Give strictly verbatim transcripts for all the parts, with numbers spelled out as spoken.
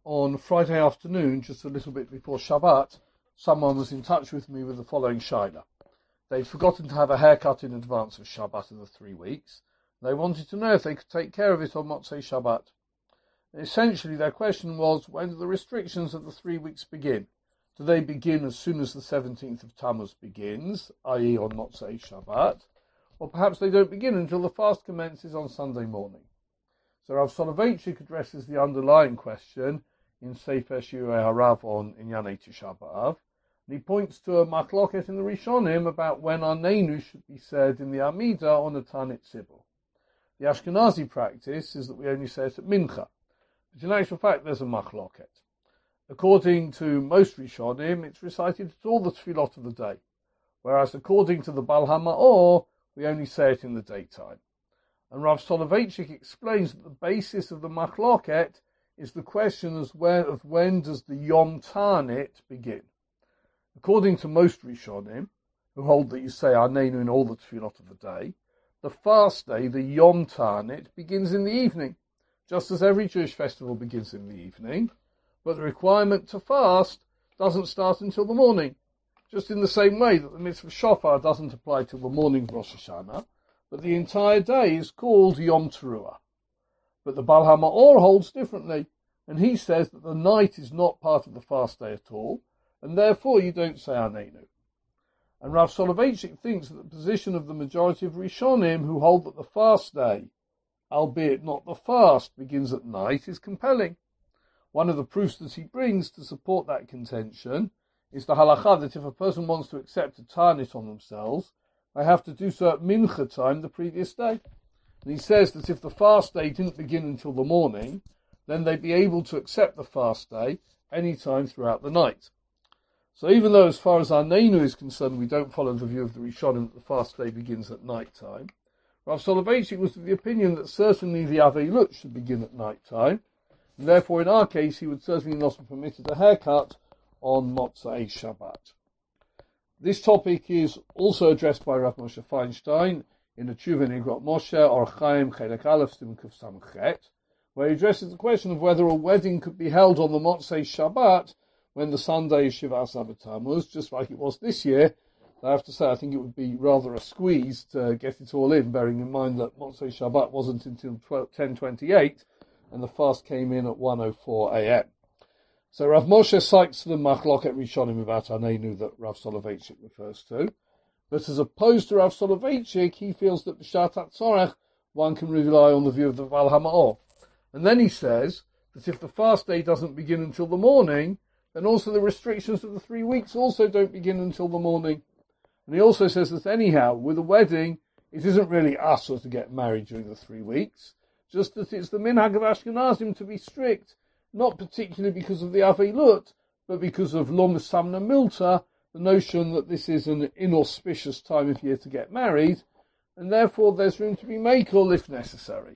on Friday afternoon, just a little bit before Shabbat, someone was in touch with me with the following shaila. They'd forgotten to have a haircut in advance of Shabbat in the three weeks. They wanted to know if they could take care of it on Motzei Shabbat. And essentially, their question was, when do the restrictions of the three weeks begin? Do they begin as soon as the seventeenth of Tammuz begins, that is on Motzei Shabbat? Or perhaps they don't begin until the fast commences on Sunday morning. So Rav Soloveitchik addresses the underlying question in Sefer Shirei Harav on Inyanei Tisha B'Av, and he points to a machloket in the Rishonim about when Arneinu should be said in the Amidah on a Tanit Sibur. The Ashkenazi practice is that we only say it at Mincha, but in actual fact there's a machloket. According to most Rishonim, it's recited at all the tefillot of the day, whereas according to the Baal HaMaor, we only say it in the daytime. And Rav Soloveitchik explains that the basis of the machloket is the question as when, of when does the Yom Ta'anit begin. According to most Rishonim, who hold that you say Arneinu in all the tefillot of the day, the fast day, the Yom Ta'anit, begins in the evening, just as every Jewish festival begins in the evening, but the requirement to fast doesn't start until the morning, just in the same way that the mitzvah shofar doesn't apply till the morning of Rosh Hashanah, but the entire day is called Yom Teruah. But the Baal HaMaor holds differently, and he says that the night is not part of the fast day at all, and therefore you don't say Arneinu. And Rav Soloveitchik thinks that the position of the majority of Rishonim who hold that the fast day, albeit not the fast, begins at night, is compelling. One of the proofs that he brings to support that contention is the halacha that if a person wants to accept a Tanit on themselves, they have to do so at Mincha time the previous day. And he says that if the fast day didn't begin until the morning, then they'd be able to accept the fast day any time throughout the night. So even though as far as Arneinu is concerned, we don't follow the view of the Rishonim that the fast day begins at night time, Rav Soloveitchik was of the opinion that certainly the Aveilut should begin at night time, and therefore in our case he would certainly not have permitted a haircut on Motzei Shabbat. This topic is also addressed by Rav Moshe Feinstein in a Tshuva in Igrot Moshe, Or Chaim Chelek Aleph Sim Kuf Samchet, where he addresses the question of whether a wedding could be held on the Motzei Shabbat when the Sunday is Shivas Tammuz, just like it was this year. I have to say, I think it would be rather a squeeze to get it all in, bearing in mind that Motzei Shabbat wasn't until ten twenty-eight, and the fast came in at one oh four a.m. So Rav Moshe cites the machloket Rishonim about Arneinu that Rav Soloveitchik refers to, but as opposed to Rav Soloveitchik, he feels that b'shat hatzorech one can rely on the view of the Baal HaMaor. And then he says that if the fast day doesn't begin until the morning, then also the restrictions of the three weeks also don't begin until the morning. And he also says that anyhow, with a wedding, it isn't really asur to get married during the three weeks, just that it's the minhag of Ashkenazim to be strict, not particularly because of the Aveilut, but because of Lo Mesamna Milta, the notion that this is an inauspicious time of year to get married, and therefore there's room to be makel if necessary.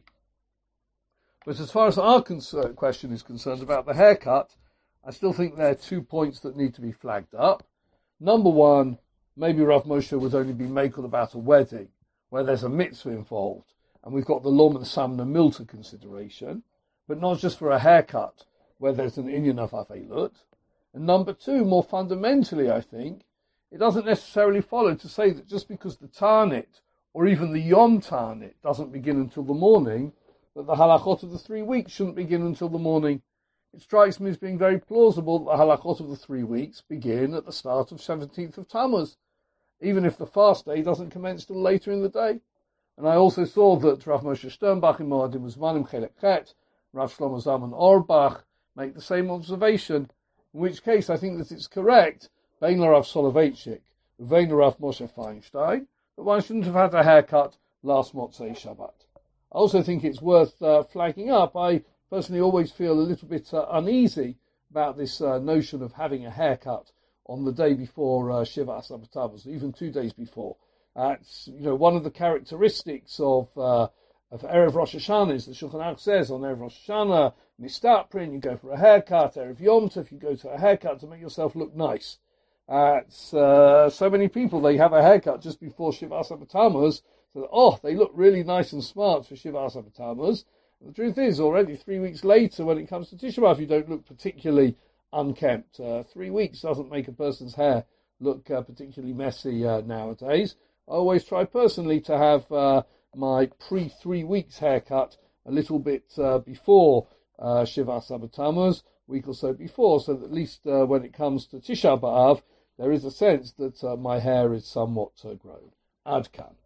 But as far as our concern, question is concerned about the haircut, I still think there are two points that need to be flagged up. Number one, maybe Rav Moshe would only be makel about a wedding, where there's a mitzvah involved, and we've got the Lo Mesamna Milta consideration, but not just for a haircut, where there's an inyan of Aveilut. And number two, more fundamentally, I think, it doesn't necessarily follow to say that just because the Tanit, or even the Yom Ta'anit, doesn't begin until the morning, that the halachot of the three weeks shouldn't begin until the morning. It strikes me as being very plausible that the halachot of the three weeks begin at the start of seventeenth of Tammuz, even if the fast day doesn't commence till later in the day. And I also saw that Rav Moshe Sternbach in Moadim Uzmanim Chelek Chet, Rav Shlomo Zalman Auerbach make the same observation, in which case I think that it's correct, Bein Rav Soloveitchik, Vein Rav Moshe Feinstein, that one shouldn't have had a haircut last Motzei Shabbat. I also think it's worth uh, flagging up. I personally always feel a little bit uh, uneasy about this uh, notion of having a haircut on the day before uh, Shiva Tammuz, even two days before. Uh, it's, you know, one of the characteristics of uh, of Erev Rosh Hashanah is the Shulchan Aruch says on Erev Rosh Hashanah, Mistatprin, you go for a haircut. Erev Yom Tov, you go to a haircut to make yourself look nice. Uh, it's, uh, so many people, they have a haircut just before Shiva Tammuz, so that, oh, they look really nice and smart for Shiva Tammuz, The truth is, already three weeks later, when it comes to Tisha B'Av, you don't look particularly unkempt. Uh, three weeks doesn't make a person's hair look uh, particularly messy uh, nowadays. I always try personally to have uh, my pre-three weeks haircut a little bit uh, before uh, Shiva Sabat week or so before, so that at least uh, when it comes to Tisha B'Av, there is a sense that uh, my hair is somewhat uh, grown. Ad Kan.